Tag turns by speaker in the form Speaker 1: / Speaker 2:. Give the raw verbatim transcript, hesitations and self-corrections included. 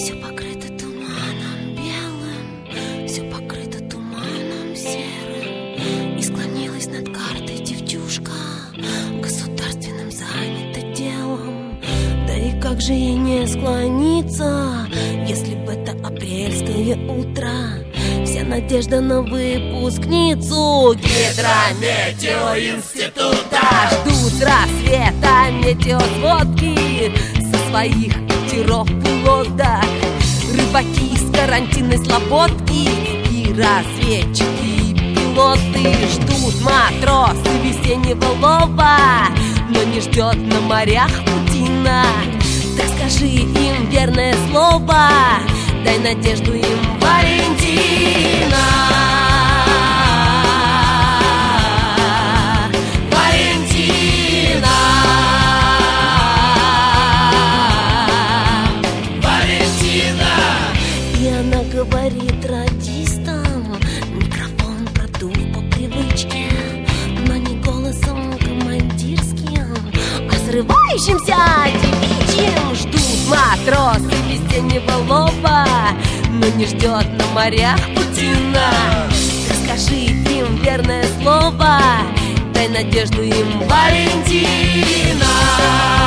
Speaker 1: Все покрыто туманом белым, все покрыто туманом серым. И склонилась над картой девчушка, государственным занята делом. Да и как же ей не склониться, если в это апрельское утро вся надежда на выпускницу Гидрометеоинститута. Ждут с рассвета метеосводки со своих катеров и лодок. Рыбаки из карантинной слободки и разведчики, и пилоты. Ждут матросы весеннего лова, но не ждет на морях Путина. Так скажи им верное слово, дай надежду им, Валентина. Валентина. Валентина. И она говорит радистам, микрофон продув по привычке, но не голосом командирским, а срывающимся девичьим. Ждут матросы весеннего лова, но не ждет на морях Путина. Расскажи им верное слово, дай надежду им, Валентина.